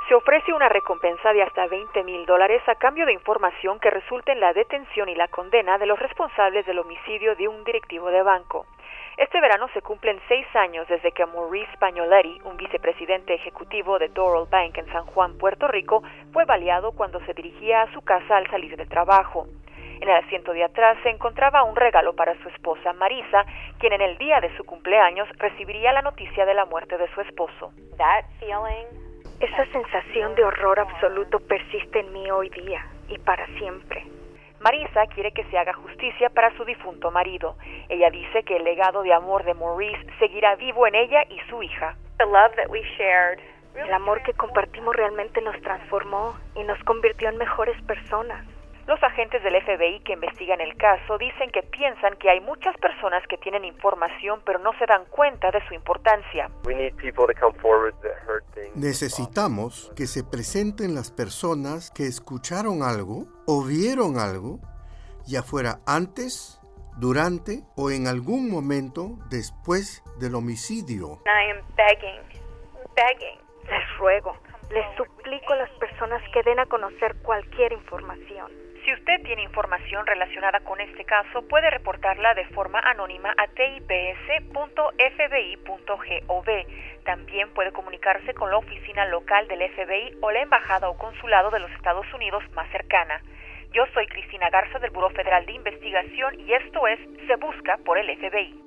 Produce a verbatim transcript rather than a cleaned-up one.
Se ofrece una recompensa de hasta veinte mil dólares a cambio de información que resulte en la detención y la condena de los responsables del homicidio de un directivo de banco. Este verano se cumplen seis años desde que Maurice Spagnoletti, un vicepresidente ejecutivo de Doral Bank en San Juan, Puerto Rico, fue baleado cuando se dirigía a su casa al salir del trabajo. En el asiento de atrás se encontraba un regalo para su esposa Marisa, quien en el día de su cumpleaños recibiría la noticia de la muerte de su esposo. That feeling, Esa sensación de horror absoluto persiste en mí hoy día y para siempre. Marisa quiere que se haga justicia para su difunto marido. Ella dice que el legado de amor de Maurice seguirá vivo en ella y su hija. the love that we shared. El amor que compartimos realmente nos transformó y nos convirtió en mejores personas. Los agentes del F B I que investigan el caso dicen que piensan que hay muchas personas que tienen información pero no se dan cuenta de su importancia. Necesitamos que se presenten las personas que escucharon algo o vieron algo, ya fuera antes, durante o en algún momento después del homicidio. I am begging, begging. Les ruego, les suplico a las personas que den a conocer cualquier información. Si usted tiene información relacionada con este caso, puede reportarla de forma anónima a t i p s punto f b i punto gov. También puede comunicarse con la oficina local del F B I o la embajada o consulado de los Estados Unidos más cercana. Yo soy Cristina Garza del Buró Federal de Investigación y esto es Se Busca por el F B I.